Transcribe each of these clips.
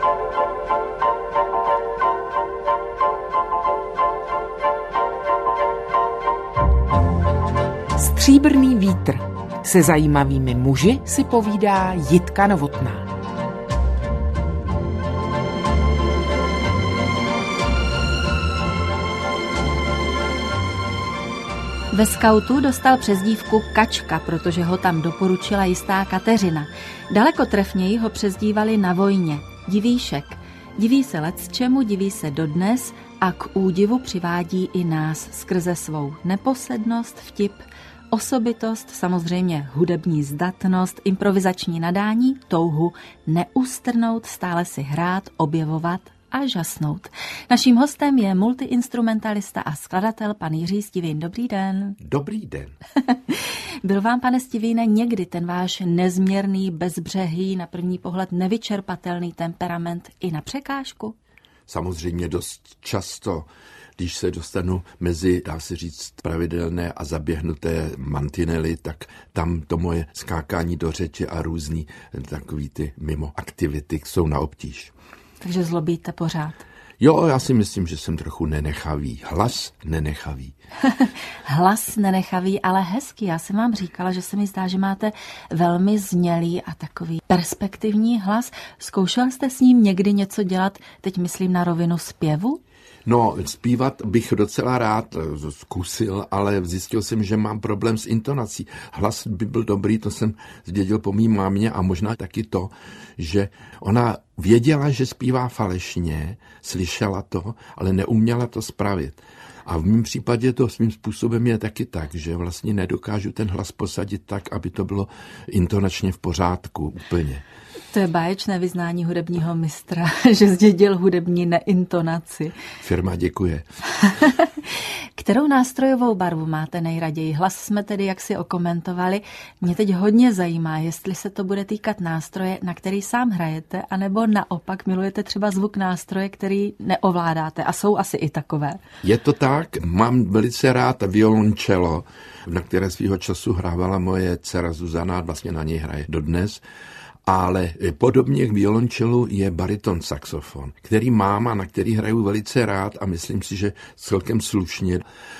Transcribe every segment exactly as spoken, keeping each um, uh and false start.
Stříbrný vítr. Se zajímavými muži si povídá Jitka Novotná. Ve skautu dostal přezdívku Kačka, protože ho tam doporučila jistá Kateřina. Daleko trefněji ho přezdívali na vojně Divíšek. Diví se lecčemu, diví se dodnes a k údivu přivádí i nás skrze svou neposednost, vtip, osobitost, samozřejmě hudební zdatnost, improvizační nadání, touhu neustrnout, stále si hrát, objevovat a žasnout. Naším hostem je multiinstrumentalista a skladatel pan Jiří Stivín. Dobrý den. Dobrý den. Byl vám, pane Stivíne, někdy ten váš nezměrný, bezbřehý, na první pohled nevyčerpatelný temperament i na překážku? Samozřejmě dost často, když se dostanu mezi, dá se říct, pravidelné a zaběhnuté mantinely, tak tam to moje skákání do řeči a různý takový ty mimo aktivity jsou na obtíž. Takže zlobíte pořád. Jo, já si myslím, že jsem trochu nenechavý. Hlas nenechavý. Hlas nenechavý, ale hezký. Já jsem vám říkala, že se mi zdá, že máte velmi znělý a takový perspektivní hlas. Zkoušel jste s ním někdy něco dělat, teď myslím na rovinu zpěvu? No, zpívat bych docela rád zkusil, ale zjistil jsem, že mám problém s intonací. Hlas by byl dobrý, to jsem zdědil po mý mámě a možná taky to, že ona věděla, že zpívá falešně, slyšela to, ale neuměla to spravit. A v mém případě to svým způsobem je taky tak, že vlastně nedokážu ten hlas posadit tak, aby to bylo intonačně v pořádku úplně. To je báječné vyznání hudebního mistra, že zdědil hudební neintonaci. Firma děkuje. Kterou nástrojovou barvu máte nejraději? Hlas jsme tedy jaksi okomentovali. Mě teď hodně zajímá, jestli se to bude týkat nástroje, na který sám hrajete, anebo naopak milujete třeba zvuk nástroje, který neovládáte. A jsou asi i takové. Je to tak. Mám velice rád violoncello, na které svýho času hrávala moje dcera Zuzana, vlastně na něj hraje dodnes. Ale podobně k violončelu je bariton saxofon, který mám a na který hraju velice rád a myslím si, že celkem slušně.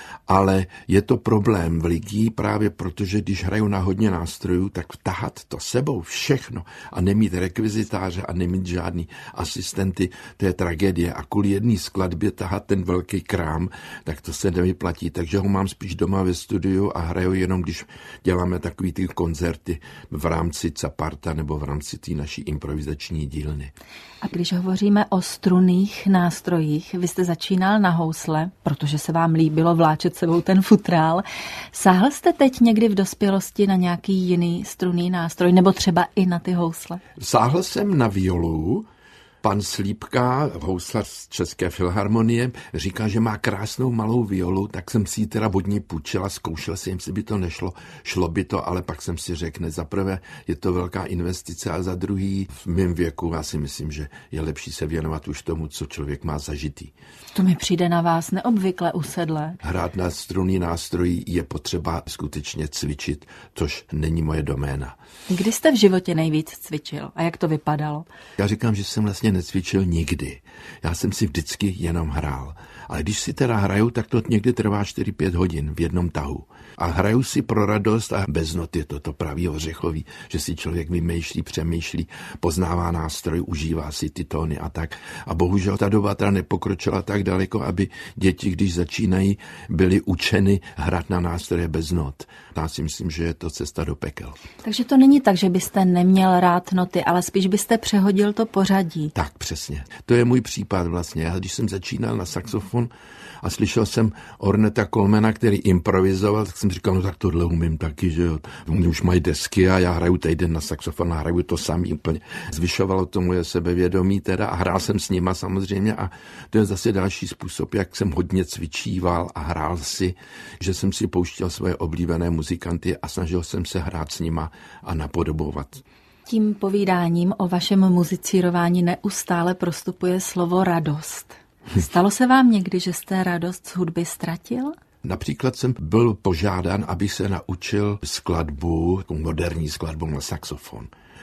Ale je to problém veliký právě protože, když hraju na hodně nástrojů, tak vtahat to sebou všechno a nemít rekvizitáře a nemít žádný asistenty, to je tragédie. A kvůli jedné skladbě tahat ten velký krám, tak to se nevyplatí. Takže ho mám spíš doma ve studiu a hraju jenom, když děláme takový ty koncerty v rámci Caparta nebo v rámci té naší improvizační dílny. A když hovoříme o strunných nástrojích, vy jste začínal na housle, protože se vám líbilo vláčet sebou ten futrál. Sáhl jste teď někdy v dospělosti na nějaký jiný strunný nástroj, nebo třeba i na ty housle? Sáhl jsem na violu. Pan Slípka, houslař z České filharmonie, říká, že má krásnou malou violu, tak jsem si ji teda od ní půjčila, zkoušel jsem, jestli by to nešlo, šlo by to, ale pak jsem si řekl, za prvé je to velká investice a za druhý v mém věku já si myslím, že je lepší se věnovat už tomu, co člověk má zažitý. To mi přijde na vás neobvykle usedlé. Hrát na strunný nástroj je potřeba skutečně cvičit, což není moje doména. Kdy jste v životě nejvíc cvičil a jak to vypadalo? Já říkám, že jsem vlastně necvičil nikdy. Já jsem si vždycky jenom hrál. Ale když si teda hraju, tak to někdy trvá čtyři pět hodin v jednom tahu. A hraju si pro radost a bez noty, to to pravý ořechový, že si člověk vymýšlí, přemýšlí, poznává nástroj, užívá si ty tóny a tak. A bohužel ta doba teda nepokročila tak daleko, aby děti, když začínají, byly učeny hrát na nástroje bez not. Já si myslím, že je to cesta do pekel. Takže to není tak, že byste neměl rád noty, ale spíš byste přehodil to pořadí. Tak přesně. To je můj případ vlastně. Já, když jsem začínal na saxofon a slyšel jsem Orneta Colemana, který improvizoval, tak jsem říkal, no tak tohle umím taky, že jo. Oni už mají desky a já hraju týden na saxofon a hraju to samý úplně. Zvyšovalo to moje sebevědomí teda a hrál jsem s nima samozřejmě a to je zase další způsob, jak jsem hodně cvičíval a hrál si, že jsem si pouštěl svoje oblíbené muzikanty a snažil jsem se hrát s nima a napodobovat. Tím povídáním o vašem muzicírování neustále prostupuje slovo radost. Stalo se vám někdy, že jste radost z hudby ztratil? Například jsem byl požádán, abych se naučil skladbu, moderní skladbu na saxofon.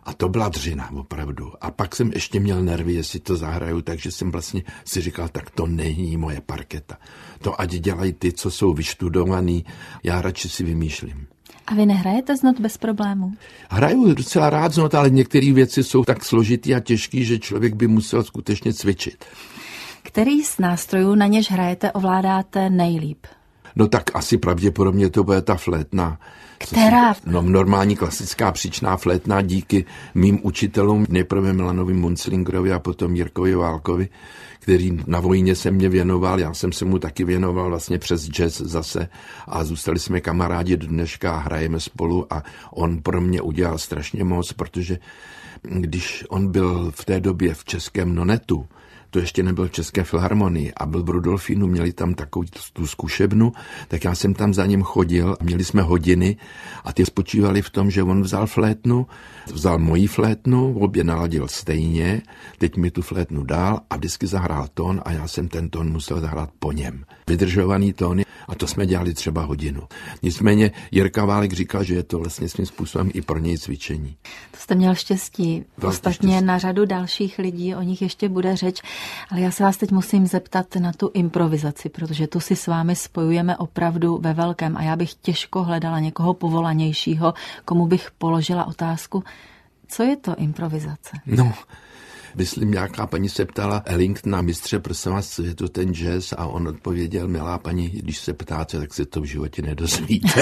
A to byla dřina, opravdu. A pak jsem ještě měl nervy, jestli to zahraju, takže jsem vlastně si říkal, tak to není moje parketa. To ať dělají ty, co jsou vyštudovaný, já radši si vymýšlím. A vy nehrajete z not bez problémů? Hraju docela rád z not, ale některé věci jsou tak složitý a těžký, že člověk by musel skutečně cvičit. Který z nástrojů, na něž hrajete, ovládáte nejlíp? No tak asi pravděpodobně to bude ta flétna. Která? No normální klasická příčná flétna díky mým učitelům, nejprve Milanovi Munclingerovi a potom Jirkovi Válkovi, který na vojně se mě věnoval, já jsem se mu taky věnoval vlastně přes jazz zase a zůstali jsme kamarádi do dneška a hrajeme spolu a on pro mě udělal strašně moc, protože když on byl v té době v Českém Nonetu, to ještě nebyl v České filharmonii a byl v Rudolfínu, měli tam takovou tu zkušebnu, tak já jsem tam za ním chodil, měli jsme hodiny a ty spočívaly v tom, že on vzal flétnu, vzal moji flétnu, obě naladil stejně, teď mi tu flétnu dal a vždycky zahrál tón a já jsem ten tón musel zahrát po něm. Vydržovaný tóny a to jsme dělali třeba hodinu. Nicméně Jirka Válek říkal, že je to vlastně svým způsobem i pro něj cvičení. To jste měl štěstí. Ostatně štěstí. Na řadu dalších lidí o nich ještě bude řeč, ale já se vás teď musím zeptat na tu improvizaci, protože tu si s vámi spojujeme opravdu ve velkém a já bych těžko hledala někoho povolanějšího, komu bych položila otázku, co je to improvizace? No, myslím, nějaká paní se ptala Ellingtona, mistře, prosím vás, co je to ten jazz? A on odpověděl, milá paní, když se ptáte, tak se to v životě nedozvíte.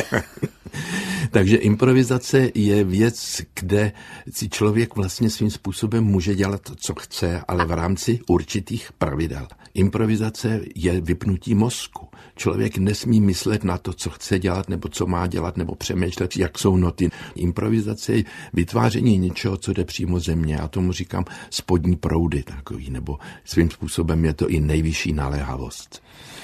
Takže improvizace je věc, kde si člověk vlastně svým způsobem může dělat to, co chce, ale v rámci určitých pravidel. Improvizace je vypnutí mozku. Člověk nesmí myslet na to, co chce dělat, nebo co má dělat, nebo přemýšlet, jak jsou noty. Improvizace je vytváření něčeho, co jde přímo ze mě. Já tomu říkám spodní proudy takový, nebo svým způsobem je to i nejvyšší naléhavost.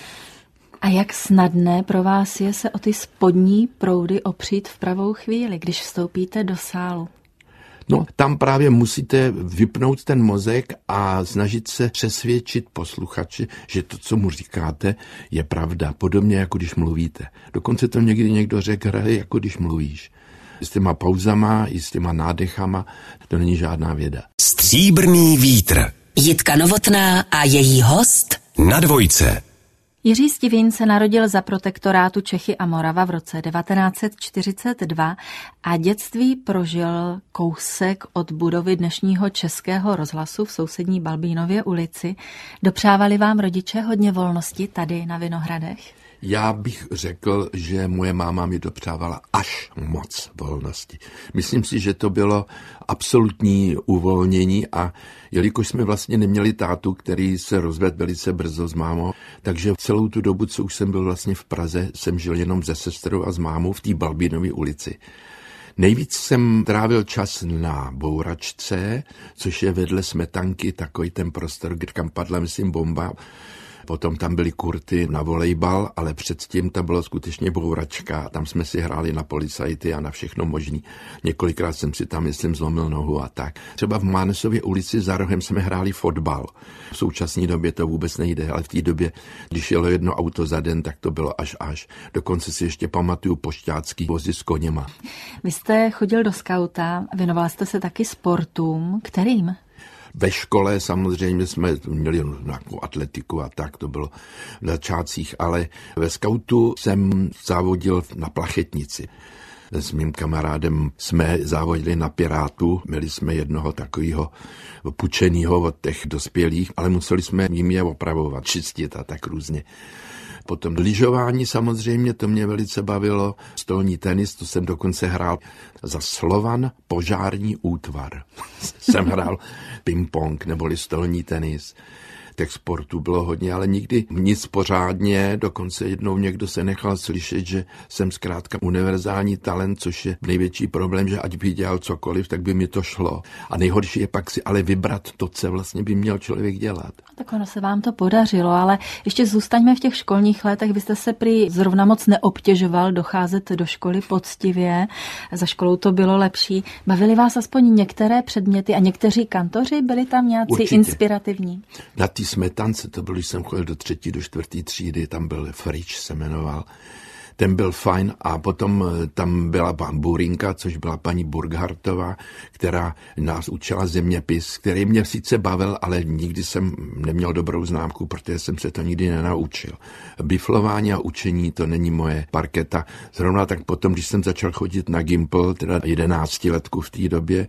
A jak snadné pro vás je se o ty spodní proudy opřít v pravou chvíli, když vstoupíte do sálu? No, tam právě musíte vypnout ten mozek a snažit se přesvědčit posluchače, že to, co mu říkáte, je pravda. Podobně jako když mluvíte. Dokonce to někdy někdo řekl, hraje jako když mluvíš. S těma pauzama i s těma nádechama, to není žádná věda. Stříbrný vítr. Jitka Novotná a její host na Dvojce. Jiří Stivín se narodil za protektorátu Čechy a Morava v roce devatenáct set čtyřicet dva a dětství prožil kousek od budovy dnešního Českého rozhlasu v sousední Balbínově ulici. Dopřávali vám rodiče hodně volnosti tady na Vinohradech? Já bych řekl, že moje máma mi dopřávala až moc volnosti. Myslím si, že to bylo absolutní uvolnění a jelikož jsme vlastně neměli tátu, který se rozvedl velice brzo s mámou, takže celou tu dobu, co už jsem byl vlastně v Praze, jsem žil jenom se sestrou a s mámou v té Balbínově ulici. Nejvíc jsem trávil čas na Bouračce, což je vedle Smetanky takový ten prostor, kam padla, myslím, bomba. Potom tam byly kurty na volejbal, ale předtím tam byla skutečně Bouračka. Tam jsme si hráli na policajty a na všechno možný. Několikrát jsem si tam, myslím, zlomil nohu a tak. Třeba v Mánesově ulici za rohem jsme hráli fotbal. V současné době to vůbec nejde, ale v té době, když jelo jedno auto za den, tak to bylo až až. Dokonce si ještě pamatuju pošťácký vozy s koněma. Vy jste chodil do skauta, věnoval jste se taky sportům. Kterým? Ve škole samozřejmě jsme měli nějakou atletiku a tak, to bylo v začátcích, ale ve skautu jsem závodil na plachetnici. S mým kamarádem jsme závodili na Pirátu, měli jsme jednoho takového pučenýho od těch dospělých, ale museli jsme jim je opravovat, čistit a tak různě. Potom lyžování samozřejmě, to mě velice bavilo. Stolní tenis, to jsem dokonce hrál za Slovan požární útvar. Jsem hrál ping-pong neboli stolní tenis. Těch sportů bylo hodně, ale nikdy nic pořádně, dokonce jednou někdo se nechal slyšet, že jsem zkrátka univerzální talent, což je největší problém, že ať bych dělal cokoliv, tak by mi to šlo. A nejhorší je pak si ale vybrat to, co vlastně by měl člověk dělat. Tak ono se vám to podařilo, ale ještě zůstaňme v těch školních letech. Vy jste se prý zrovna moc neobtěžoval docházet do školy poctivě, za školou to bylo lepší. Bavili vás aspoň některé předměty a někteří kantoři byli tam nějací Určitě. Inspirativní? Na té Smetance, to bylo, když jsem chodil do třetí, do čtvrtý třídy, tam byl Frič, se jmenoval, ten byl fajn a potom tam byla pan Burinka, což byla paní Burghartová, která nás učila zeměpis, který mě sice bavil, ale nikdy jsem neměl dobrou známku, protože jsem se to nikdy nenaučil. Biflování a učení to není moje parketa. Zrovna tak potom, když jsem začal chodit na Gimpl, teda jedenáctiletku v té době,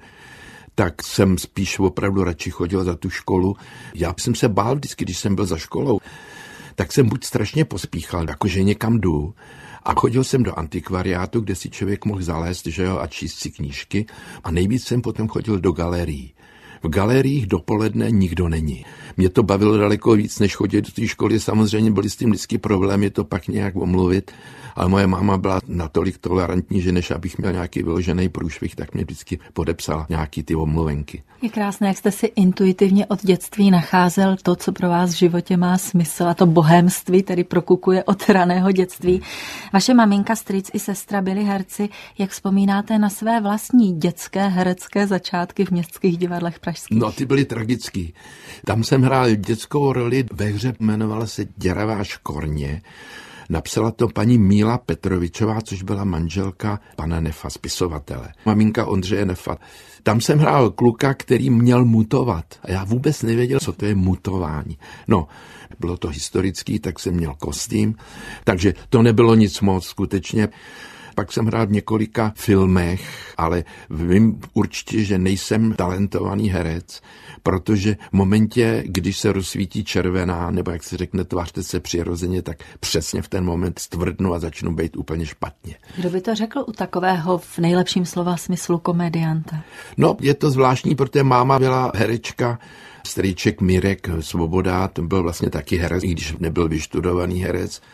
tak jsem spíš opravdu radši chodil za tu školu. Já jsem se bál vždycky, když jsem byl za školou, tak jsem buď strašně pospíchal, jakože někam jdu, a chodil jsem do antikvariátu, kde si člověk mohl zalézt, že jo, a číst si knížky, a nejvíc jsem potom chodil do galerií. V galeriích dopoledne nikdo není. Mě to bavilo daleko víc, než chodit do té školy. Samozřejmě byly s tím vždycky problémy to pak nějak omluvit, ale moje máma byla natolik tolerantní, že než abych měl nějaký vyložený průšvih, tak mě vždycky podepsala nějaký ty omluvenky. Je krásné, jak jste si intuitivně od dětství nacházel to, co pro vás v životě má smysl, a to bohémství tedy prokukuje od raného dětství. Vaše maminka, strýc i sestra byli herci. Jak vzpomínáte na své vlastní dětské herecké začátky v městských divadlech pražských? No, ty byly tragický. Tam jsem hrál dětskou roli ve hře, jmenovala se Děravá škorně. Napsala to paní Míla Petrovičová, což byla manželka pana Nefa, spisovatele. Maminka Ondřeje Nefa. Tam jsem hrál kluka, který měl mutovat. A já vůbec nevěděl, co to je mutování. No, bylo to historický, tak jsem měl kostým. Takže to nebylo nic moc skutečně. Pak jsem hrál v několika filmech, ale vím určitě, že nejsem talentovaný herec, protože v momentě, když se rozsvítí červená, nebo jak se řekne, tvářte se přirozeně, tak přesně v ten moment stvrdnu a začnu být úplně špatně. Kdo by to řekl u takového v nejlepším slova smyslu komedianta? No, je to zvláštní, protože máma byla herečka, strýček Mirek Svoboda, to byl vlastně taky herec, i když nebyl vyštudovaný herec.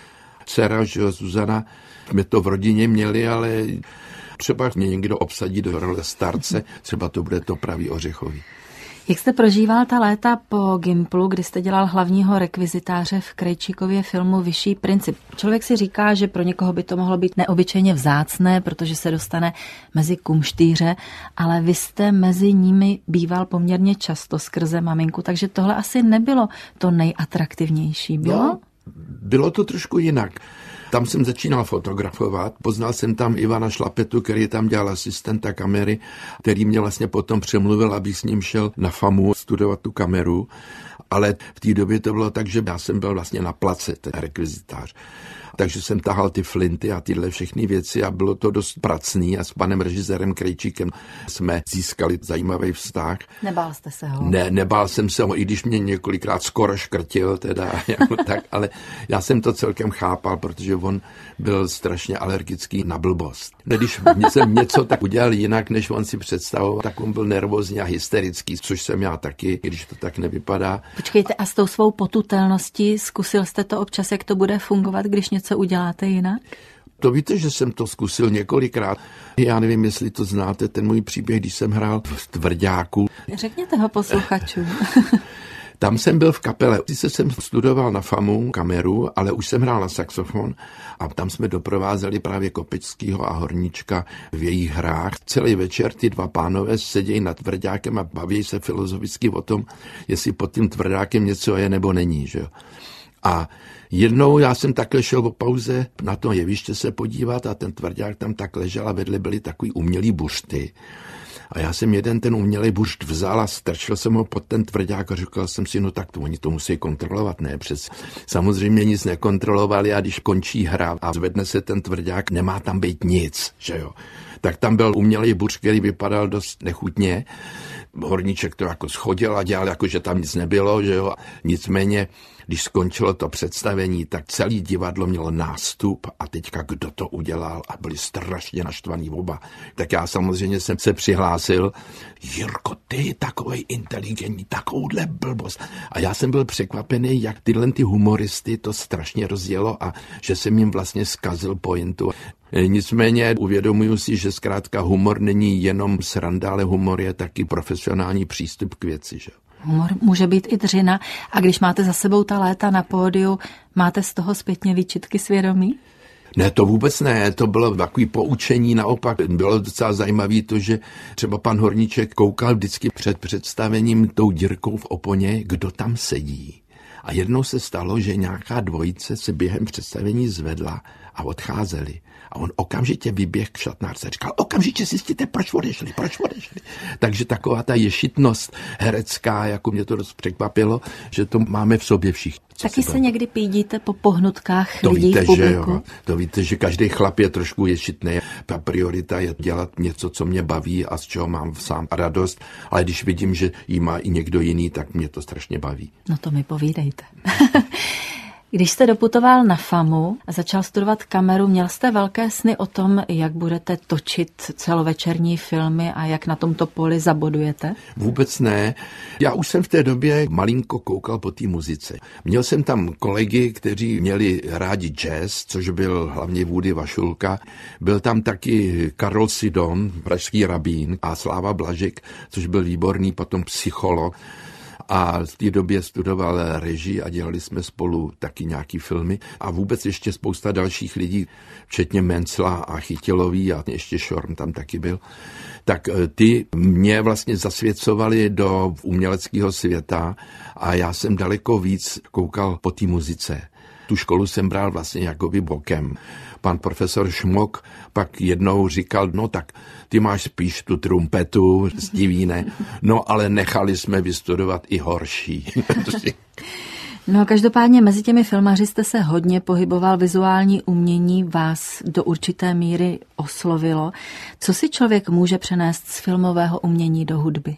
Dcera, že Zuzana, jsme to v rodině měli, ale třeba mě někdo obsadí do role starce, třeba to bude to pravý Ořechový. Jak jste prožíval ta léta po Gimplu, kdy jste dělal hlavního rekvizitáře v Krejčíkově filmu Vyšší princip? Člověk si říká, že pro někoho by to mohlo být neobyčejně vzácné, protože se dostane mezi kumštýře, ale vy jste mezi nimi býval poměrně často skrze maminku, takže tohle asi nebylo to nejatraktivnější, bylo? No, bylo to trošku jinak. Tam jsem začínal fotografovat, poznal jsem tam Ivana Šlapetu, který tam dělal asistenta kamery, který mě vlastně potom přemluvil, abych s ním šel na FAMu studovat tu kameru, ale v té době to bylo tak, že já jsem byl vlastně na place, ten rekvizitář. Takže jsem tahal ty flinty a tyhle všechny věci a bylo to dost pracný a s panem režisérem Krejčíkem jsme získali zajímavý vztah. Nebál jste se ho? Ne, nebál jsem se ho, i když mě několikrát skoro škrtil, teda, jako tak, ale já jsem to celkem chápal, protože on byl strašně alergický na blbost. Když jsem něco tak udělal jinak, než on si představoval, tak on byl nervózní a hysterický, což jsem já taky, když to tak nevypadá. Počkejte, a s tou svou potutelností zkusil jste to občas, jak to bude fungovat, když něco uděláte jinak? To víte, že jsem to zkusil několikrát. Já nevím, jestli to znáte, ten můj příběh, když jsem hrál v Tvrďáku. Řekněte ho posluchačům. Tam jsem byl v kapele. Sice jsem studoval na FAMu kameru, ale už jsem hrál na saxofon a tam jsme doprovázeli právě Kopeckýho a Horníčka v jejich hrách. Celý večer ty dva pánové sedějí nad Tvrďákem a baví se filozoficky o tom, jestli pod tím Tvrďákem něco je nebo není, že jo. A jednou já jsem takhle šel po pauze na to jeviště se podívat a ten Tvrdák tam tak ležel a vedle byly takový umělý bušty. A já jsem jeden ten umělý bušt vzal a strčil jsem ho pod ten Tvrdák a říkal jsem si, no tak to oni to musí kontrolovat, ne? Přes samozřejmě nic nekontrolovali a když končí hra a zvedne se ten Tvrdák, nemá tam být nic, že jo. Tak tam byl umělý bušt, který vypadal dost nechutně. Horníček to jako schodil a dělal, jako že tam nic nebylo, že jo. Nicméně, když skončilo to představení, tak celý divadlo mělo nástup a teďka kdo to udělal a byli strašně naštvaný oba. Tak já samozřejmě jsem se přihlásil, Jirko, ty takovej inteligentní, takovouhle blbost. A já jsem byl překvapený, jak tyhle ty humoristy to strašně rozjelo a že jsem jim vlastně zkazil pointu. Nicméně uvědomuji si, že zkrátka humor není jenom sranda, ale humor je taky profesionální přístup k věci, že? Humor může být i dřina. A když máte za sebou ta léta na pódiu, máte z toho zpětně výčitky svědomí? Ne, to vůbec ne, to bylo takový poučení, naopak bylo docela zajímavé to, že třeba pan Horníček koukal vždycky před představením tou dírkou v oponě, kdo tam sedí. A jednou se stalo, že nějaká dvojice se během představení zvedla a odcházeli. A on okamžitě vyběh k šatnárce. Říkal, okamžitě zjistíte, proč odešli, proč odešli. Takže taková ta ješitnost herecká, jako mě to dost překvapilo, že to máme v sobě všichni. Taky se někdy pídíte po pohnutkách to lidí víte, v publiku? Že jo, to víte, že každý chlap je trošku ješitný. Ta priorita je dělat něco, co mě baví a z čeho mám sám radost, ale když vidím, že jí má i někdo jiný, tak mě to strašně baví. No to mi povídejte. Když jste doputoval na FAMu a začal studovat kameru, měl jste velké sny o tom, jak budete točit celovečerní filmy a jak na tomto poli zabodujete? Vůbec ne. Já už jsem v té době malinko koukal po té muzice. Měl jsem tam kolegy, kteří měli rádi jazz, což byl hlavně Woody Vašulka. Byl tam taky Karol Sidon, pražský rabín, a Sláva Blažek, což byl výborný potom psycholog. A v té době studoval režii a dělali jsme spolu taky nějaký filmy. A vůbec ještě spousta dalších lidí, včetně Mencla a Chytilový a ještě Šorm tam taky byl. Tak ty mě vlastně zasvěcovali do uměleckého světa a já jsem daleko víc koukal po té muzice. Tu školu jsem bral vlastně jakoby bokem. Pan profesor Šmok pak jednou říkal, no tak ty máš spíš tu trumpetu, Stivíne, no ale nechali jsme vystudovat i horší. No každopádně mezi těmi filmaři jste se hodně pohyboval, vizuální umění vás do určité míry oslovilo. Co si člověk může přenést z filmového umění do hudby?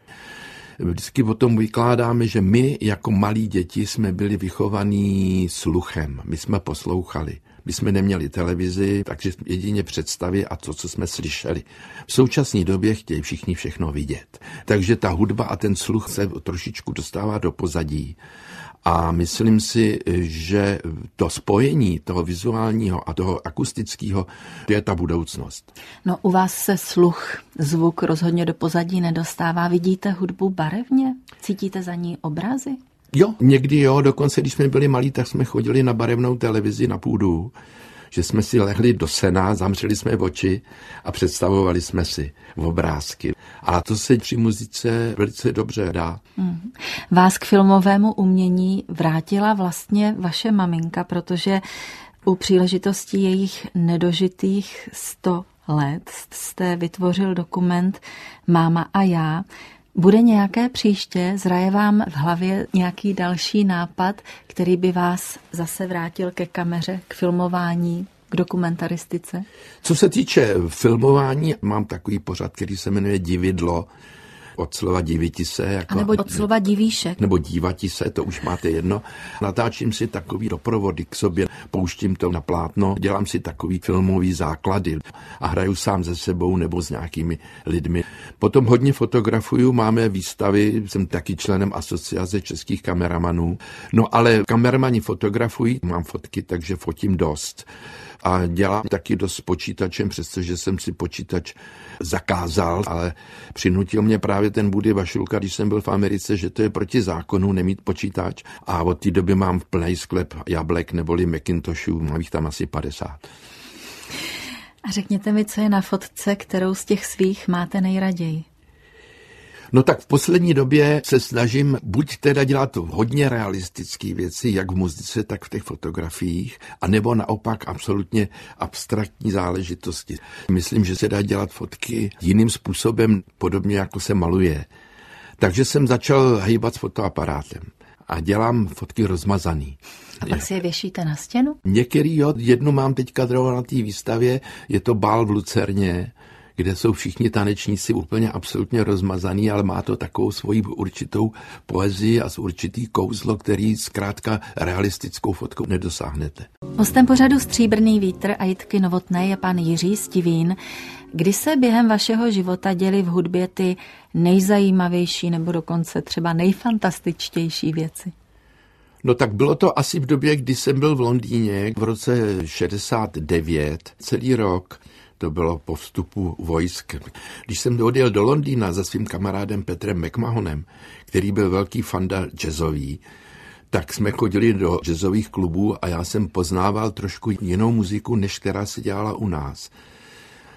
Vždycky o tom vykládáme, že my jako malí děti jsme byli vychovaní sluchem. My jsme poslouchali. My jsme neměli televizi, takže jedině představy a to, co jsme slyšeli. V současné době chtějí všichni všechno vidět. Takže ta hudba a ten sluch se trošičku dostává do pozadí. A myslím si, že to spojení toho vizuálního a toho akustického, to je ta budoucnost. No u vás se sluch, zvuk rozhodně do pozadí nedostává. Vidíte hudbu barevně? Cítíte za ní obrazy? Jo, někdy jo, dokonce když jsme byli malí, tak jsme chodili na barevnou televizi na půdu, že jsme si lehli do sena, zamřeli jsme oči a představovali jsme si obrázky. A to se při muzice velice dobře dá. Hmm. Vás k filmovému umění vrátila vlastně vaše maminka, protože u příležitosti jejich nedožitých sto let jste vytvořil dokument Máma a já. Bude nějaké příště, zraje vám v hlavě nějaký další nápad, který by vás zase vrátil ke kameře, k filmování, k dokumentaristice? Co se týče filmování, mám takový pořad, který se jmenuje Dividlo, od slova diviti se. Jako, a nebo od slova divíšek. Nebo dívati se, to už máte jedno. Natáčím si takový doprovody k sobě, pouštím to na plátno, dělám si takový filmový základy a hraju sám se sebou nebo s nějakými lidmi. Potom hodně fotografuju, máme výstavy, jsem taky členem asociace českých kameramanů. No ale kameramani fotografují, mám fotky, takže fotím dost. A dělám taky dost s počítačem, přestože jsem si počítač zakázal, ale přinutil mě právě ten Woody Vašulka, když jsem byl v Americe, že to je proti zákonu nemít počítač. A od té doby mám plný sklep jablek neboli Macintoshů, mám jich tam asi padesát. A řekněte mi, co je na fotce, kterou z těch svých máte nejraději? No tak v poslední době se snažím buď teda dělat hodně realistické věci, jak v muzice, tak v těch fotografiích, anebo naopak absolutně abstraktní záležitosti. Myslím, že se dá dělat fotky jiným způsobem, podobně jako se maluje. Takže jsem začal hýbat s fotoaparátem a dělám fotky rozmazaný. A pak si je věšíte na stěnu? Některý, jo, jednu mám teďka drova na té výstavě, je to bál v Lucerně, kde jsou všichni tanečníci úplně absolutně rozmazaný, ale má to takovou svoji určitou poezii a určitý kouzlo, který zkrátka realistickou fotkou nedosáhnete. Hostem pořadu Stříbrný vítr a Jitky Novotné je pan Jiří Stivín. Kdy se během vašeho života děly v hudbě ty nejzajímavější nebo dokonce třeba nejfantastičtější věci? No tak bylo to asi v době, kdy jsem byl v Londýně v roce šedesát devět, celý rok. To bylo po vstupu vojsk. Když jsem odjel do Londýna za svým kamarádem Petrem McMahonem, který byl velký fanda jazzový, tak jsme chodili do jazzových klubů a já jsem poznával trošku jinou muziku, než která se dělala u nás.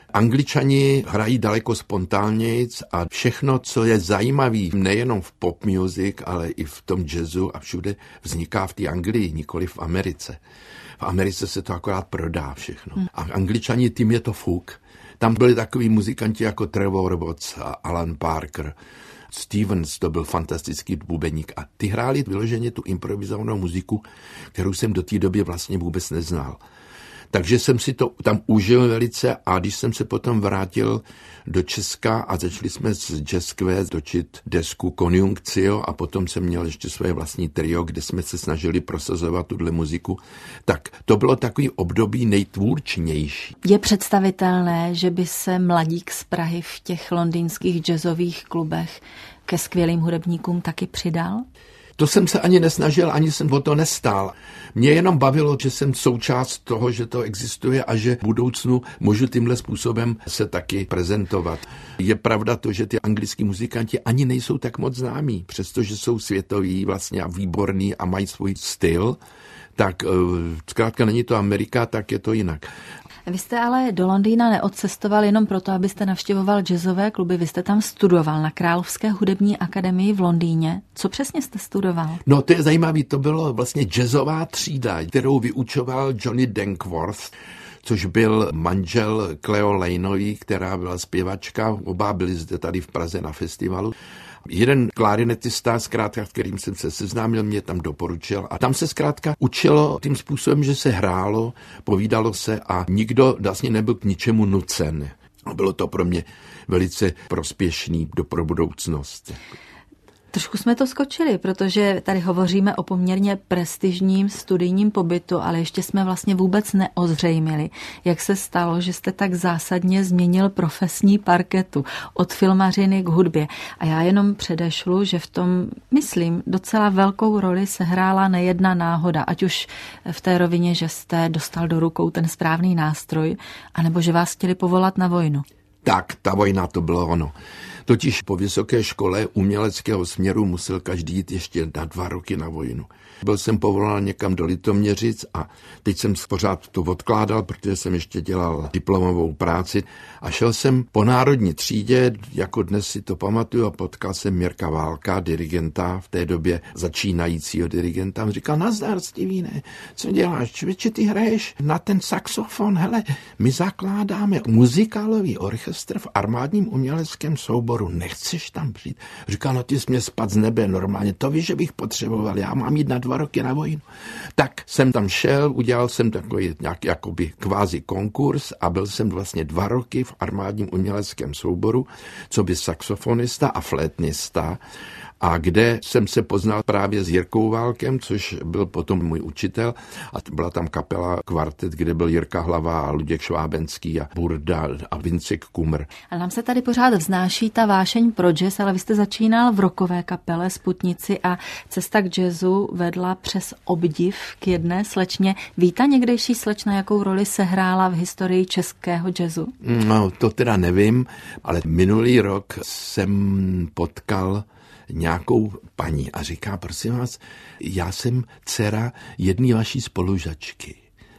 Angličani hrají daleko spontánnějc a všechno, co je zajímavé, nejenom v pop music, ale i v tom jazzu a všude, vzniká v té Anglii, nikoli v Americe. V Americe se to akorát prodá všechno. Hmm. A Angličani, tím je to fuk. Tam byli takový muzikanti jako Trevor Watts a Alan Parker. Stevens, to byl fantastický bubeník. A ty hráli vyloženě tu improvizovanou muziku, kterou jsem do té doby vlastně vůbec neznal. Takže jsem si to tam užil velice a když jsem se potom vrátil do Česka a začali jsme s Jazz Quest točit desku Konjunkcio a potom jsem měl ještě své vlastní trio, kde jsme se snažili prosazovat tuhle muziku, tak to bylo takový období nejtvůrčnější. Je představitelné, že by se mladík z Prahy v těch londýnských jazzových klubech ke skvělým hudebníkům taky přidal? To jsem se ani nesnažil, ani jsem o to nestál. Mě jenom bavilo, že jsem součást toho, že to existuje a že v budoucnu můžu tímhle způsobem se taky prezentovat. Je pravda to, že ty anglický muzikanti ani nejsou tak moc známí, přestože jsou světoví vlastně a výborní a mají svůj styl, tak zkrátka není to Amerika, tak je to jinak. Vy jste ale do Londýna neodcestoval jenom proto, abyste navštěvoval jazzové kluby. Vy jste tam studoval na Královské hudební akademii v Londýně. Co přesně jste studoval? No to je zajímavé, to bylo vlastně jazzová třída, kterou vyučoval Johnny Dankworth, což byl manžel Cleo Laneový, která byla zpěvačka. Oba byli zde tady v Praze na festivalu. Jeden klarinetista, zkrátka, s kterým jsem se seznámil, mě tam doporučil a tam se zkrátka učilo tím způsobem, že se hrálo, povídalo se a nikdo vlastně nebyl k ničemu nucen. Bylo to pro mě velice prospěšný do pro budoucnost. Trošku jsme to skočili, protože tady hovoříme o poměrně prestižním studijním pobytu, ale ještě jsme vlastně vůbec neozřejmili, jak se stalo, že jste tak zásadně změnil profesní parketu od filmařiny k hudbě. A já jenom předešlu, že v tom, myslím, docela velkou roli sehrála nejedna náhoda, ať už v té rovině, že jste dostal do rukou ten správný nástroj, anebo že vás chtěli povolat na vojnu. Tak, ta vojna to bylo ono. Totiž po vysoké škole uměleckého směru musel každý jít ještě na dva roky na vojnu. Byl jsem povolán někam do Litoměřic a teď jsem pořád to odkládal, protože jsem ještě dělal diplomovou práci a šel jsem po národní třídě, jako dnes si to pamatuju, a potkal jsem Mirka Válka, dirigenta, v té době začínajícího dirigenta. On říkal, nazdar, Stevíne, co děláš? Člověče, ty hraješ na ten saxofon, hele, my zakládáme muzikálový orchestr v armádním uměleckém souboru, nechceš tam přijít? Říkal, no ty jsi mě spad z nebe normálně, to víš, že bych potřeboval, já mám jít na dva roky na vojnu. Tak jsem tam šel, udělal jsem takový nějaký jakoby kvázi konkurs a byl jsem vlastně dva roky v armádním uměleckém souboru, co by saxofonista a flétnista, a kde jsem se poznal právě s Jirkou Válkem, což byl potom můj učitel, a byla tam kapela kvartet, kde byl Jirka Hlava a Luděk Švábenský a Burda a Vincek Kumr. A nám se tady pořád vznáší ta vášeň pro jazz, ale vy jste začínal v rockové kapele Sputnici a cesta k jazzu vedla přes obdiv k jedné slečně. Víte někdejší slečna, jakou roli sehrála v historii českého jazzu? No, to teda nevím, ale minulý rok jsem potkal nějakou paní a říká, prosím vás, já jsem dcera jedné vaší spolužačky.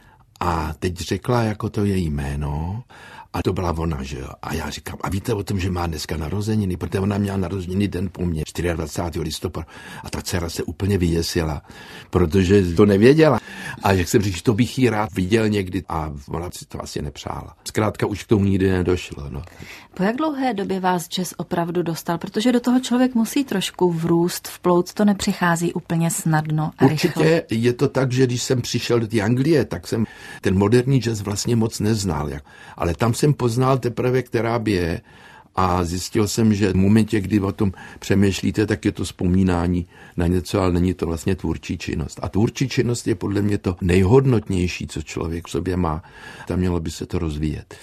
A teď řekla jako to její jméno a to byla ona, že jo. A já říkám, a víte o tom, že má dneska narozeniny, protože ona měla narozeniny den po mně, dvacátého čtvrtého listopadu. A ta dcera se úplně vyděsila, protože to nevěděla. A jak jsem říkal, to bych jí rád viděl někdy a ona si to asi nepřála. Zkrátka už k tomu nikdy nedošlo. No. Po jak dlouhé době vás jazz opravdu dostal? Protože do toho člověk musí trošku vrůst, vplout, to nepřichází úplně snadno a Určitě rychle. Je to tak, že když jsem přišel do té Anglie, tak jsem ten moderní jazz vlastně moc neznal. Ale tam jsem poznal teprve, která by je, a zjistil jsem, že v momentě, kdy o tom přemýšlíte, tak je to vzpomínání na něco, ale není to vlastně tvůrčí činnost. A tvůrčí činnost je podle mě to nejhodnotnější, co člověk v sobě má. Tam mělo by se to rozvíjet.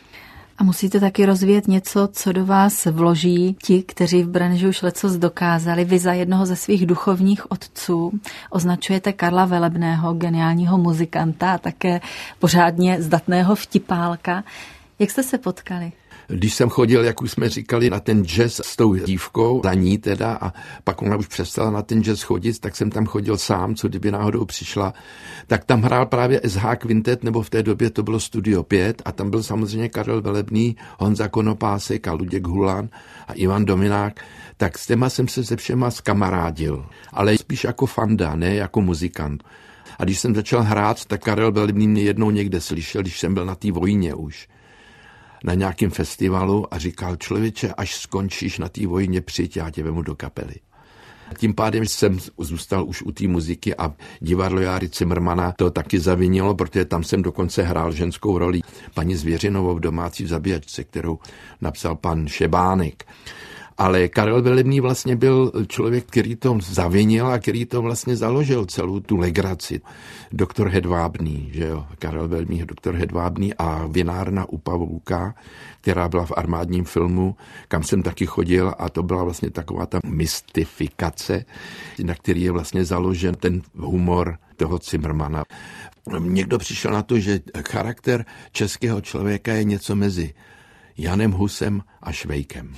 A musíte taky rozvíjet něco, co do vás vloží ti, kteří v branži už lecos dokázali. Vy za jednoho ze svých duchovních otců označujete Karla Velebného, geniálního muzikanta a také pořádně zdatného vtipálka. Jak jste se potkali? Když jsem chodil, jak už jsme říkali, na ten jazz s tou dívkou, za ní teda, a pak ona už přestala na ten jazz chodit, tak jsem tam chodil sám, co kdyby náhodou přišla, tak tam hrál právě S H Quintet, nebo v té době to bylo Studio pět, a tam byl samozřejmě Karel Velebný, Honza Konopásek a Luděk Hulan a Ivan Dominák, tak s těma jsem se se všema zkamarádil, ale spíš jako fanda, ne jako muzikant. A když jsem začal hrát, tak Karel Velebný mě jednou někde slyšel, když jsem byl na té vojně už, na nějakém festivalu, a říkal: člověče, až skončíš na té vojně, přijď, já tě vemu do kapely. Tím pádem jsem zůstal už u té muziky a divadlo Járy Cimrmana to taky zavinilo, protože tam jsem dokonce hrál ženskou roli paní Zvěřinovou v Domácí zabíjačce, kterou napsal pan Šebánek. Ale Karel Velebný vlastně byl člověk, který to zavinil a který to vlastně založil, celou tu legraci. Doktor Hedvábný, že jo, Karel Velebný, doktor Hedvábný a vinárna u Pavouka, která byla v armádním filmu, kam jsem taky chodil, a to byla vlastně taková ta mystifikace, na který je vlastně založen ten humor toho Cimrmana. Někdo přišel na to, že charakter českého člověka je něco mezi Janem Husem a Švejkem.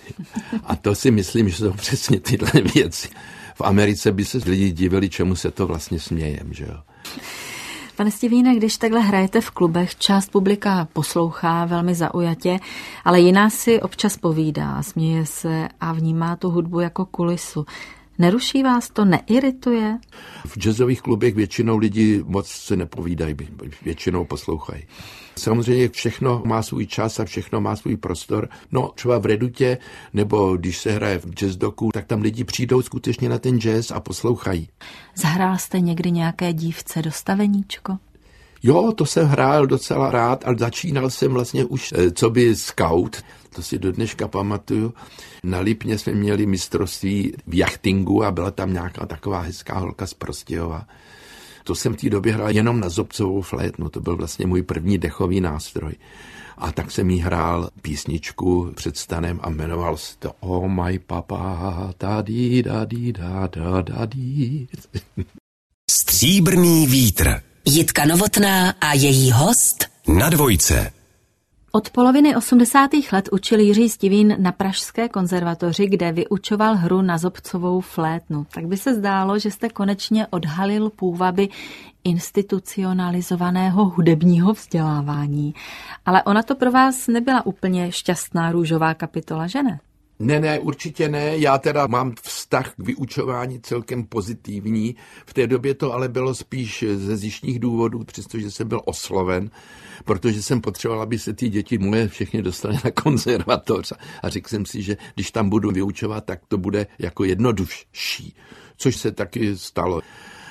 A to si myslím, že jsou přesně tyhle věci. V Americe by se lidi divili, čemu se to vlastně smějem, že jo. Pane Stivíne, když takhle hrajete v klubech, část publika poslouchá velmi zaujatě, ale jiná si občas povídá, směje se a vnímá tu hudbu jako kulisu. Neruší vás to, neirituje? V jazzových klubech většinou lidi moc se nepovídají, většinou poslouchají. Samozřejmě všechno má svůj čas a všechno má svůj prostor. No třeba v Redutě, nebo když se hraje v jazzdoku, tak tam lidi přijdou skutečně na ten jazz a poslouchají. Zahrál jste někdy nějaké dívce do staveníčko? Jo, to jsem hrál docela rád, ale začínal jsem vlastně už co by scout, to si do dneška pamatuju. Na Lipně jsme měli mistrovství v jachtingu a byla tam nějaká taková hezká holka z Prostějova. To jsem v té době hrál jenom na zobcovou flétnu, to byl vlastně můj první dechový nástroj. A tak jsem jí hrál písničku před stanem a jmenoval se to Oh my papa, da di da di da da da di. Stříbrný vítr. Jitka Novotná a její host Na dvojce. Od poloviny osmdesátých let učil Jiří Stivín na Pražské konzervatoři, kde vyučoval hru na zobcovou flétnu. Tak by se zdálo, že jste konečně odhalil půvaby institucionalizovaného hudebního vzdělávání. Ale ona to pro vás nebyla úplně šťastná růžová kapitola, že ne? Ne, ne, určitě ne. Já teda mám vztah k vyučování celkem pozitivní. V té době to ale bylo spíš ze zištních důvodů, přestože jsem byl osloven, protože jsem potřeboval, aby se ty děti moje všechny dostaly na konzervatoř. A řekl jsem si, že když tam budu vyučovat, tak to bude jako jednodušší, což se taky stalo.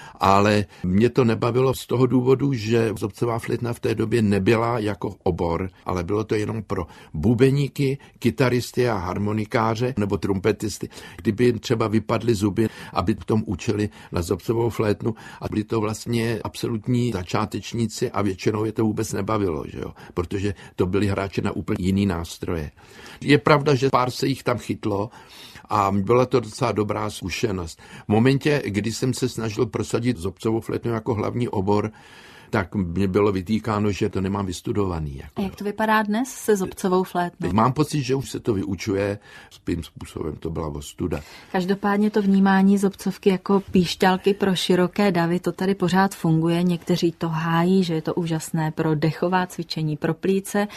Ale mě to nebavilo z toho důvodu, že zobcová flétna v té době nebyla jako obor, ale bylo to jenom pro bubeníky, kytaristy a harmonikáře nebo trumpetisty. Kdyby třeba vypadly zuby, aby v tom učili na zobcovou flétnu, a byli to vlastně absolutní začátečníci a většinou je to vůbec nebavilo, že jo? Protože to byli hráči na úplně jiný nástroje. Je pravda, že pár se jich tam chytlo, a byla to docela dobrá zkušenost. V momentě, kdy jsem se snažil prosadit zobcovou flétnu jako hlavní obor, tak mě bylo vytýkáno, že to nemám vystudovaný. Jako. A jak to vypadá dnes se zobcovou flétnou? Mám pocit, že už se to vyučuje, svým způsobem to byla ostuda. Každopádně to vnímání zobcovky jako píšťalky pro široké davy, to tady pořád funguje. Někteří to hájí, že je to úžasné pro dechová cvičení, pro plíce.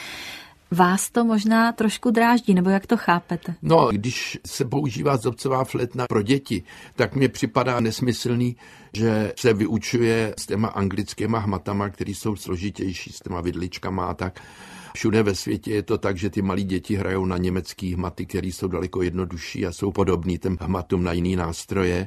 Vás to možná trošku dráždí, nebo jak to chápete? No, když se používá zobcová flétna pro děti, tak mně připadá nesmyslný, že se vyučuje s těma anglickýma hmatama, které jsou složitější, s těma vidličkama a tak. Všude ve světě je to tak, že ty malí děti hrajou na německý hmaty, které jsou daleko jednodušší a jsou podobný těm hmatům na jiný nástroje.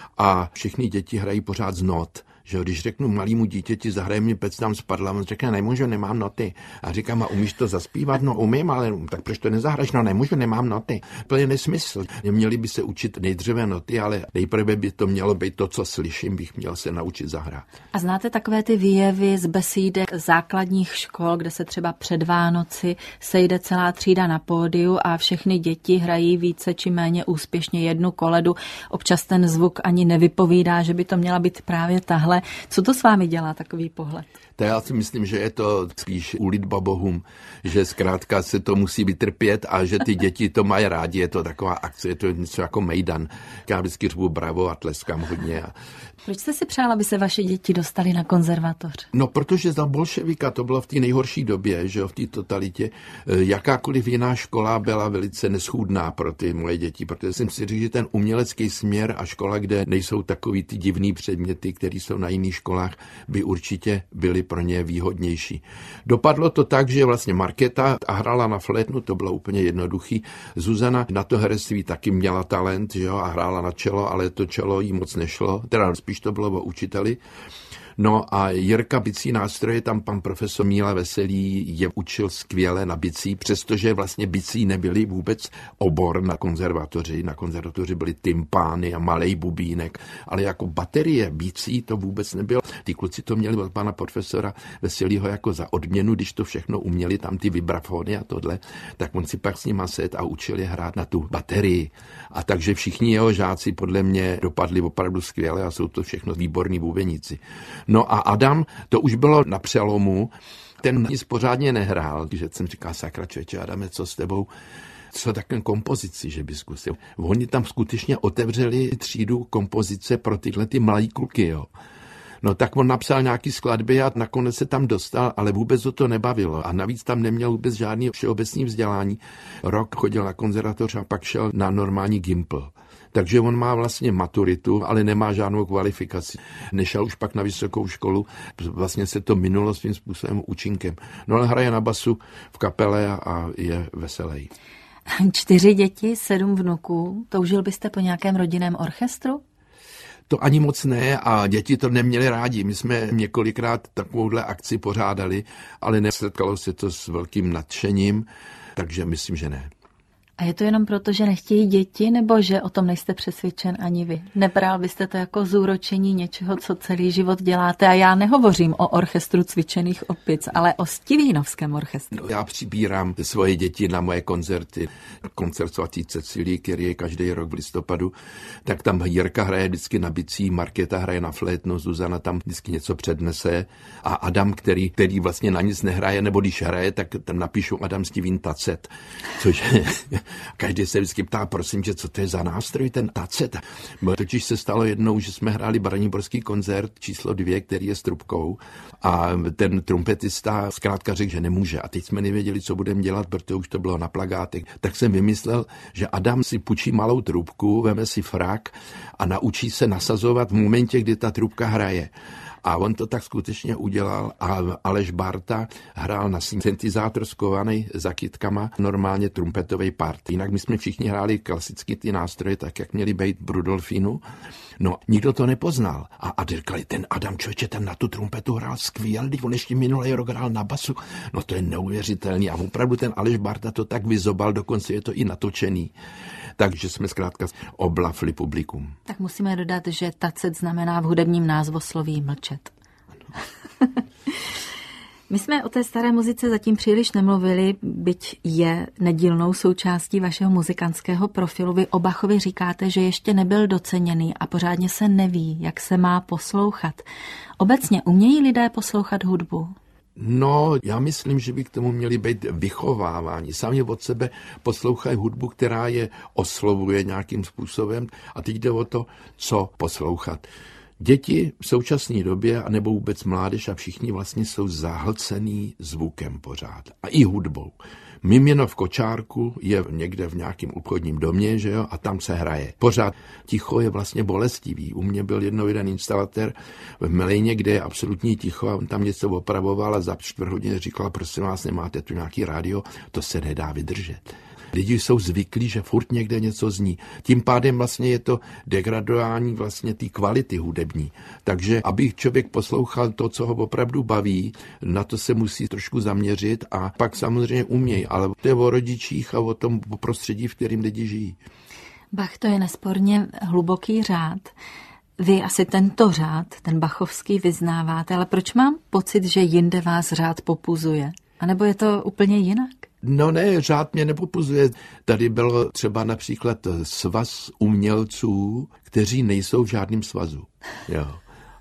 A všechny děti hrají pořád z not. Že když řeknu malýmu dítěti, zahraje mi pec tam spadla, on řekne, nemůžu, nemám noty. A říkám, a umíš to zaspívat? No umím, ale tak proč to nezahraješ? No nemůžu, nemám noty. To je nesmysl. Neměli by se učit nejdříve noty, ale nejprve by to mělo být to, co slyším, bych měl se naučit zahrát. A znáte takové ty výjevy z besídek základních škol, kde se třeba před Vánoci sejde celá třída na pódiu a všechny děti hrají více či méně úspěšně jednu koledu. Občas ten zvuk ani nevypovídá, že by to měla být právě tahle ale co to s vámi dělá, takový pohled? To já si myslím, že je to spíš úlitba bohům, že zkrátka se to musí vytrpět a že ty děti to mají rádi, je to taková akce, je to něco jako mejdan. Já vždycky řvu bravo a tleskám hodně. Proč jste si přál, aby se vaše děti dostaly na konzervatoř? No, protože za bolševika to bylo v té nejhorší době, že jo, v té totalitě. Jakákoliv jiná škola byla velice neschůdná pro ty moje děti, protože jsem si říkal, že ten umělecký směr a škola, kde nejsou takový ty divný předměty, které jsou na jiných školách, by určitě byly pro ně výhodnější. Dopadlo to tak, že vlastně Markéta hrála na flétnu, to bylo úplně jednoduchý. Zuzana na to herectví taky měla talent, že jo, a hrála na čelo, ale to čelo jí moc nešlo, teda spíš to bylo o učiteli. No a Jirka bicí nástroje, tam pan profesor Míla Veselý je učil skvěle na bicí, přestože vlastně bicí nebyly vůbec obor na konzervatoři. Na konzervatoři byly tympány a malej bubínek, ale jako baterie bicí to vůbec nebylo. Ty kluci to měli od pana profesora Veselýho jako za odměnu, když to všechno uměli, tam ty vibrafony a tohle, tak on si pak s nima set a učil je hrát na tu baterii. A takže všichni jeho žáci podle mě dopadli opravdu skvěle a jsou to všechno výborní bubeníci. No a Adam, to už bylo na přelomu, ten nic pořádně nehrál, když jsem říkal, sakra člověče, Adame, co s tebou, co takovou kompozici, že by zkusil. Oni tam skutečně otevřeli třídu kompozice pro tyhle ty mladý kluky, jo. No tak on napsal nějaký skladby a nakonec se tam dostal, ale vůbec ho to nebavilo. A navíc tam neměl vůbec žádný všeobecný vzdělání. Rok chodil na konzervatoř a pak šel na normální Gimpl. Takže on má vlastně maturitu, ale nemá žádnou kvalifikaci. Nešel už pak na vysokou školu, vlastně se to minulo svým způsobem účinkem. No ale hraje na basu v kapele a je veselý. Čtyři děti, sedm vnuků. Toužil byste po nějakém rodinném orchestru? To ani moc ne a děti to neměli rádi. My jsme několikrát takovouhle akci pořádali, ale nesetkalo se to s velkým nadšením, takže myslím, že ne. A je to jenom proto, že nechtějí děti, nebo že o tom nejste přesvědčen ani vy? Nebral byste to jako zúročení něčeho, co celý život děláte? A já nehovořím o orchestru cvičených opic, ale o Stivínovském orchestru. Já přibírám svoje děti na moje koncerty. Koncert svatý Cecilii, který je každý rok v listopadu, tak tam Jirka hraje vždycky na bicí, Markéta hraje na flétnu, Zuzana tam vždycky něco přednese a Adam, který, který vlastně na nic nehraje, nebo když hraje, tak tam napíšu Adam Stivín tacet, což každý se vždycky ptá, prosím tě, co to je za nástroj, ten tacet. Totiž se stalo jednou, že jsme hráli braniborský koncert číslo dvě, který je s trubkou a ten trumpetista zkrátka řekl, že nemůže. A teď jsme nevěděli, co budeme dělat, protože už to bylo na plakátech. Tak jsem vymyslel, že Adam si půjčí malou trubku, veme si frak a naučí se nasazovat v momentě, kdy ta trubka hraje. A on to tak skutečně udělal a Aleš Barta hrál na syntetizátor skovaný za kytkama, normálně trumpetový part. Jinak my jsme všichni hráli klasicky ty nástroje, tak jak měli být v Rudolfínu. No, nikdo to nepoznal. A, a říkali, ten Adam člověče, ten na tu trumpetu hrál skvěle, on ještě minulý rok hrál na basu. No to je neuvěřitelný. A opravdu ten Aleš Barta to tak vyzobal, dokonce je to i natočený. Takže jsme zkrátka oblafli publikum. Tak musíme dodat, že tacet znamená v hudebním názvosloví mlčet. My jsme o té staré muzice zatím příliš nemluvili, byť je nedílnou součástí vašeho muzikantského profilu. Vy o Bachovi říkáte, že ještě nebyl doceněný a pořádně se neví, jak se má poslouchat. Obecně umějí lidé poslouchat hudbu? No, já myslím, že by k tomu měli být vychováváni. Sami od sebe poslouchají hudbu, která je oslovuje nějakým způsobem a teď jde o to, co poslouchat. Děti v současné době, anebo vůbec mládež a všichni vlastně jsou zahlcený zvukem pořád. A i hudbou. Mimino v kočárku je někde v nějakém obchodním domě, že jo, a tam se hraje. Pořád ticho je vlastně bolestivý. U mě byl jednou jeden instalatér v Melejně, kde je absolutní ticho a on tam něco opravoval a za čtvrt hodiny říkal, prosím vás, nemáte tu nějaký rádio, to se nedá vydržet. Lidi jsou zvyklí, že furt někde něco zní. Tím pádem vlastně je to degradování vlastně té kvality hudební. Takže aby člověk poslouchal to, co ho opravdu baví, na to se musí trošku zaměřit a pak samozřejmě umějí. Ale to je o rodičích a o tom prostředí, v kterém lidi žijí. Bach, to je nesporně hluboký řád. Vy asi tento řád, ten bachovský, vyznáváte, ale proč mám pocit, že jinde vás řád popuzuje? A nebo je to úplně jinak? No ne, řád mě nepopuzuje. Tady byl třeba například svaz umělců, kteří nejsou v žádném svazu. Jo.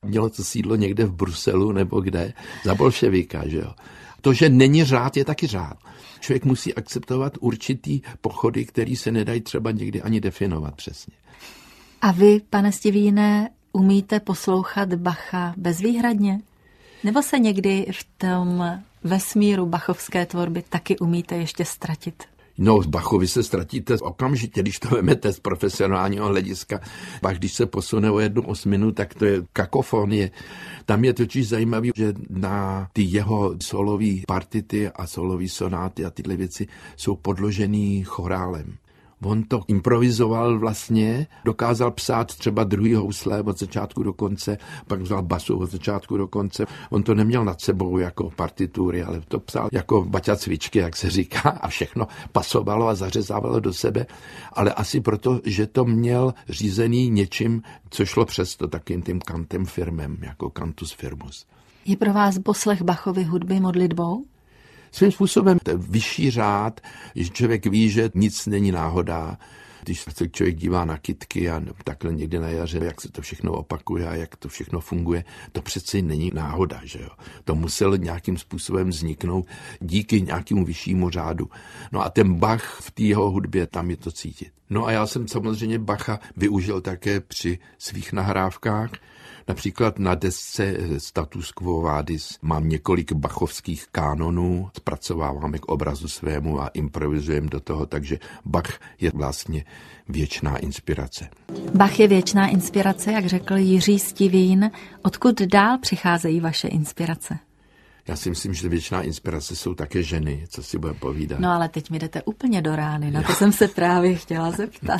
Mělo to sídlo někde v Bruselu nebo kde, za bolševika, že jo. To, že není řád, je taky řád. Člověk musí akceptovat určitý pochody, který se nedají třeba někdy ani definovat přesně. A vy, pane Stivíne, umíte poslouchat Bacha bezvýhradně? Nebo se někdy v tom vesmíru bachovské tvorby taky umíte ještě ztratit? No, z Bachovi se ztratíte okamžitě, když to vemete z profesionálního hlediska. Bach, když se posune o jednu osminu, tak to je kakofonie. Tam je totiž zajímavé, že na ty jeho solové partity a solové sonáty a tyhle věci jsou podložený chorálem. On to improvizoval vlastně, dokázal psát třeba druhý housle od začátku do konce, pak vzal basu od začátku do konce. On to neměl nad sebou jako partitury, ale to psal jako baťa cvičky, jak se říká, a všechno pasovalo a zařezávalo do sebe, ale asi proto, že to měl řízený něčím, co šlo přesto takým tím kantem firmem, jako cantus firmus. Je pro vás poslech Bachovy hudby modlitbou? Svým způsobem vyšší řád, že člověk ví, že nic není náhoda, když se člověk dívá na kytky a takhle někde na jaře, jak se to všechno opakuje a jak to všechno funguje, to přece není náhoda, že jo. To muselo nějakým způsobem vzniknout díky nějakému vyššímu řádu. No a ten Bach v té jeho hudbě, tam je to cítit. No a já jsem samozřejmě Bacha využil také při svých nahrávkách. Například na desce Status Quo Vadis mám několik bachovských kánonů, zpracováváme k obrazu svému a improvizujeme do toho, takže Bach je vlastně věčná inspirace. Bach je věčná inspirace, jak řekl Jiří Stivín. Odkud dál přicházejí vaše inspirace? Já si myslím, že věčná inspirace jsou také ženy, co si budeme povídat. No ale teď mi jdete úplně do rány, na to jsem se právě chtěla zeptat.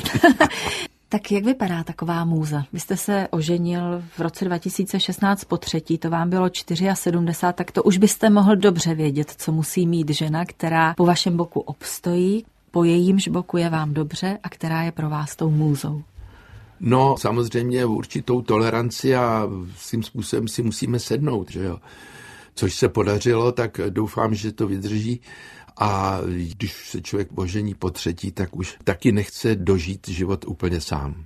Tak jak vypadá taková můza? Vy jste se oženil v roce dva tisíce šestnáct po třetí, to vám bylo sedmdesát čtyři, tak to už byste mohl dobře vědět, co musí mít žena, která po vašem boku obstojí, po jejímž boku je vám dobře a která je pro vás tou můzou. No, samozřejmě určitou toleranci a svým způsobem si musíme sednout, že jo. Což se podařilo, tak doufám, že to vydrží. A když se člověk ožení po třetí, tak už taky nechce dožít život úplně sám.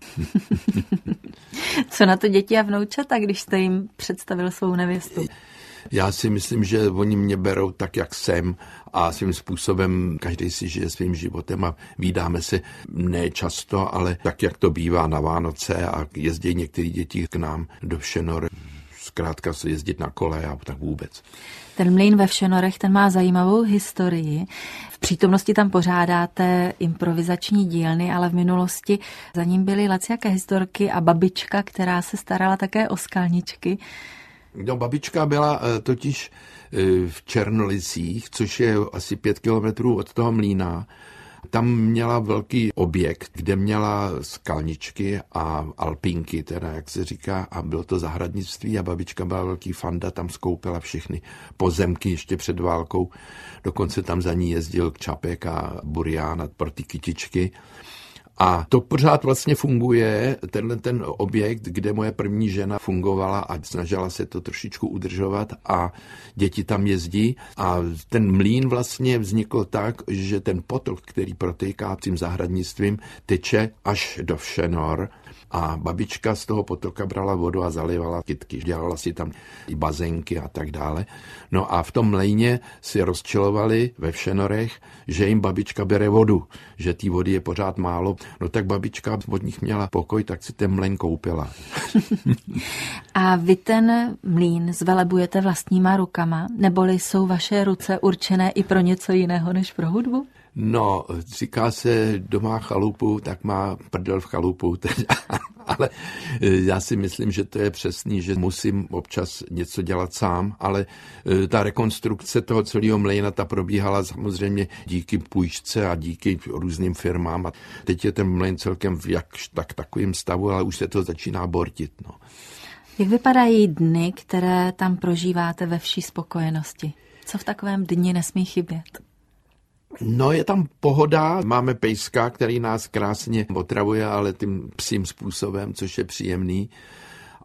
Co na to děti a vnoučata, když jste jim představil svou nevěstu? Já si myslím, že oni mě berou tak, jak jsem a svým způsobem každý si žije svým životem a vídáme se ne často, ale tak, jak to bývá na Vánoce a jezdí některé děti k nám do Všenor, zkrátka se jezdit na kole a tak vůbec. Ten mlýn ve Všenorech, ten má zajímavou historii. V přítomnosti tam pořádáte improvizační dílny, ale v minulosti za ním byly lecjaké historky a babička, která se starala také o skalničky. No, babička byla totiž v Černolicích, což je asi pět kilometrů od toho mlýna. Tam měla velký objekt, kde měla skalničky a alpinky, teda jak se říká, a bylo to zahradnictví a babička byla velký fanda, tam skoupila všechny pozemky ještě před válkou. Dokonce tam za ní jezdil Čapek a Burián pro ty kytičky. A to pořád vlastně funguje, tenhle ten objekt, kde moje první žena fungovala a snažila se to trošičku udržovat a děti tam jezdí. A ten mlýn vlastně vznikl tak, že ten potok, který protéká tím zahradnictvím, teče až do Všenor. A babička z toho potoka brala vodu a zalévala kytky. Dělala si tam i bazénky a tak dále. No a v tom mlejně si rozčilovali ve Všenorech, že jim babička bere vodu, že té vody je pořád málo. No tak babička od nich měla pokoj, tak si ten mlejn koupila. A vy ten mlýn zvelebujete vlastníma rukama, neboli jsou vaše ruce určené i pro něco jiného než pro hudbu? No, říká se, kdo má chalupu, tak má prdel v chalupu. Ale já si myslím, že to je přesný, že musím občas něco dělat sám, ale ta rekonstrukce toho celého mlejna, ta probíhala samozřejmě díky půjčce a díky různým firmám. A teď je ten mlejn celkem v jak tak takovým stavu, ale už se to začíná bortit. No. Jak vypadají dny, které tam prožíváte ve vší spokojenosti? Co v takovém dni nesmí chybět? No, je tam pohoda, máme pejska, který nás krásně otravuje, ale tím psím způsobem, což je příjemný.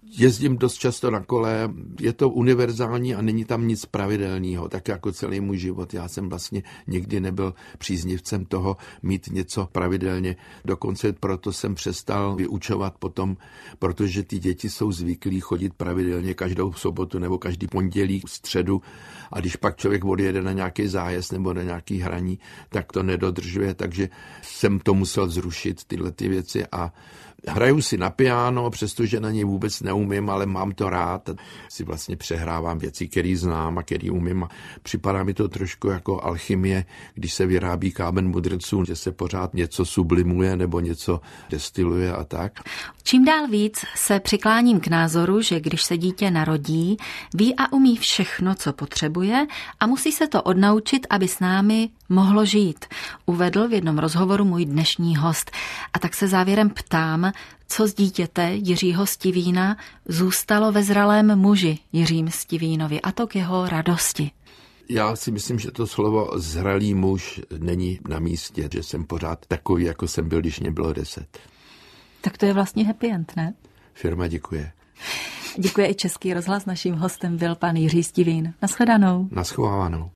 Jezdím dost často na kole, je to univerzální a není tam nic pravidelného, tak jako celý můj život. Já jsem vlastně nikdy nebyl příznivcem toho mít něco pravidelně. Dokonce proto jsem přestal vyučovat potom, protože ty děti jsou zvyklí chodit pravidelně každou sobotu nebo každý pondělí, středu, a když pak člověk odjede na nějaký zájezd nebo na nějaký hraní, tak to nedodržuje, takže jsem to musel zrušit, tyhle ty věci, a hraju si na piano, přestože na něj vůbec neumím, ale mám to rád. Si vlastně přehrávám věci, které znám a které umím. A připadá mi to trošku jako alchymie, když se vyrábí kámen mudrců, že se pořád něco sublimuje nebo něco destiluje a tak. Čím dál víc se přikláním k názoru, že když se dítě narodí, ví a umí všechno, co potřebuje, a musí se to odnaučit, aby s námi mohlo žít, uvedl v jednom rozhovoru můj dnešní host. A tak se závěrem ptám, co z dítěte Jiřího Stivína zůstalo ve zralém muži Jiřím Stivínovi, a to k jeho radosti. Já si myslím, že to slovo zralý muž není na místě, že jsem pořád takový, jako jsem byl, když mě bylo deset. Tak to je vlastně happy end, ne? Firma děkuje. Děkuje i Český rozhlas. Naším hostem byl pan Jiří Stivín. Nashledanou. Naschovávanou.